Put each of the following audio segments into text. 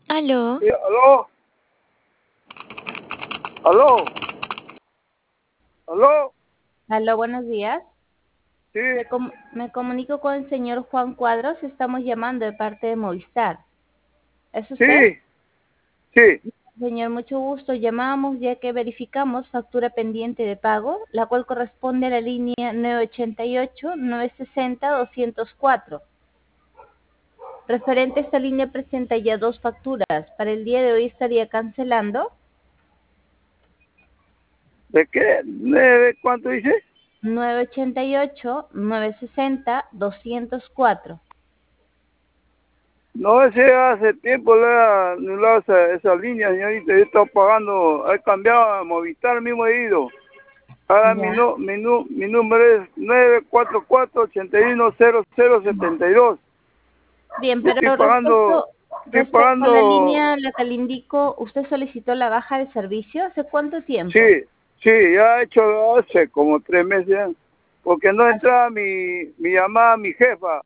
Aló, Sí, aló, aló, aló, Aló, buenos días. sí, Me comunico con el señor Juan Cuadros. Estamos llamando de parte de Movistar. ¿Es usted? sí, sí, Señor, mucho gusto. Llamamos ya que verificamos factura pendiente de pago, la cual corresponde a la línea 988-960-204. Referente a esta línea presenta ya dos facturas. Para el día de hoy estaría cancelando ¿de qué? ¿Cuánto dice? 988-960-204. No, ese hace tiempo le he anulado esa línea, señorita. Yo he estado pagando, he cambiado a Movistar, mismo he ido. Ahora Ya. mi número es 944-810072. Bien, Yo pero estoy respecto a la pagando, línea, la que le indico, ¿usted solicitó la baja de servicio? ¿Hace cuánto tiempo? sí, sí, ya he hecho hace como 3 meses, ya, porque no Ah, entraba mi llamada, mi jefa.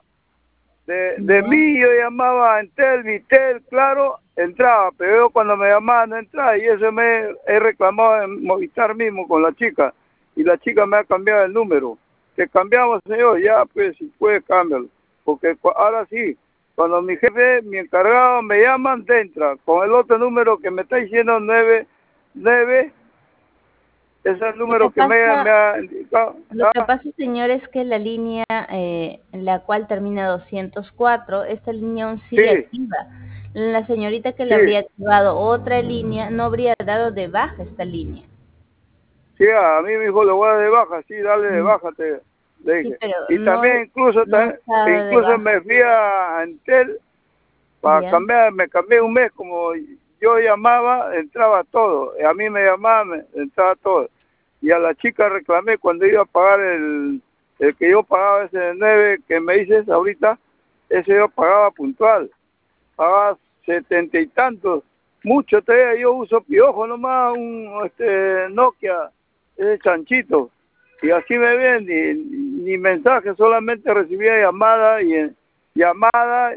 De ya, mí yo llamaba a Entel, Vitel, claro, entraba, pero yo cuando me llamaban no entraba y eso me he reclamado en Movistar mismo con la chica y la chica me ha cambiado el número. Que cambiamos, señor, ya pues si puede cámbialo, porque ahora sí, cuando mi jefe, mi encargado me llaman, te entra, con el otro número que me está diciendo 99, ese es el Lo que número que me pasa, ha indicado. lo que pasa, señor, es que la línea en la cual termina 204, esta línea aún sigue Sí, activa. La señorita que le sí. habría activado otra línea no habría dado de baja esta línea. Sí, a mí me dijo, le voy a dar de baja, sí, dale de Mm, baja, le Sí, dije. pero Y también no está de incluso baja. me fui a Entel para Ya. cambiar, me cambié un mes, como yo llamaba, entraba todo. Y a mí me llamaban, entraba todo. Y a la chica reclamé cuando iba a pagar el que yo pagaba, ese de 9 que me dices ahorita, ese yo pagaba puntual, pagaba 70 y tantos. Mucho todavía, yo uso piojo nomás, un Nokia, ese chanchito. Y así me ven, ni mensaje, solamente recibía llamada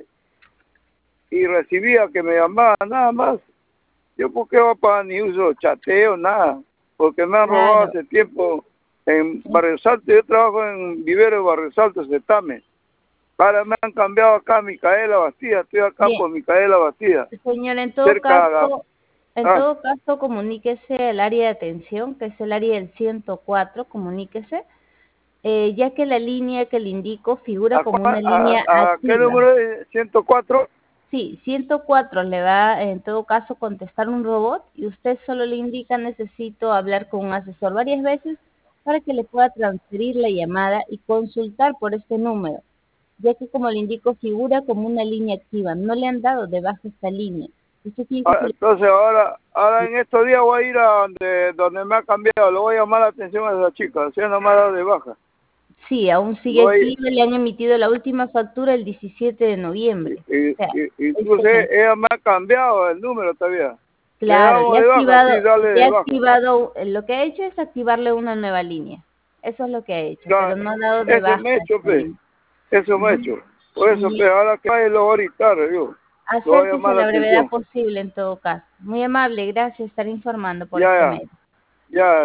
y recibía que me llamaban, nada más. Yo por qué voy a pagar ni uso chateo, nada, porque me han robado Claro. hace tiempo en Sí. Barrio Salto, yo trabajo en Vivero de Barrio Salto, Setame. Ahora me han cambiado acá a Micaela Bastida, estoy acá Bien. por Micaela Bastida, Señora, cerca de en ah, todo caso, comuníquese al área de atención, que es el área del 104, comuníquese, ya que la línea que le indico figura como una línea a qué activa. número es? 104. Sí, 104 le va en todo caso contestar un robot y usted solo le indica necesito hablar con un asesor varias veces para que le pueda transferir la llamada y consultar por este número, ya que como le indico figura como una línea activa, no le han dado de baja esta línea. Usted tiene que Entonces ahora en estos días voy a ir a donde me ha cambiado, le voy a llamar la atención a esa chica, si no me ha dado de baja. Sí, aún sigue Voy, activa, le han emitido la última factura el 17 de noviembre. O sea, incluso este mes. ella me ha cambiado el número todavía. Le Claro, damos de baja, sí, dale ya de ha baja. activado, lo que ha hecho es activarle una nueva línea. Eso es lo que ha hecho, Ya, pero no ha dado de eso baja me he hecho, esta pe, línea. eso me he Ujú. hecho. Por eso, Bien, pe, ahora que vaya lo voy a gritar, yo. Lo voy a acérquese a llamar la la brevedad atención. posible en todo caso. Muy amable, gracias por estar informando por Ya, este ya, medio. ya.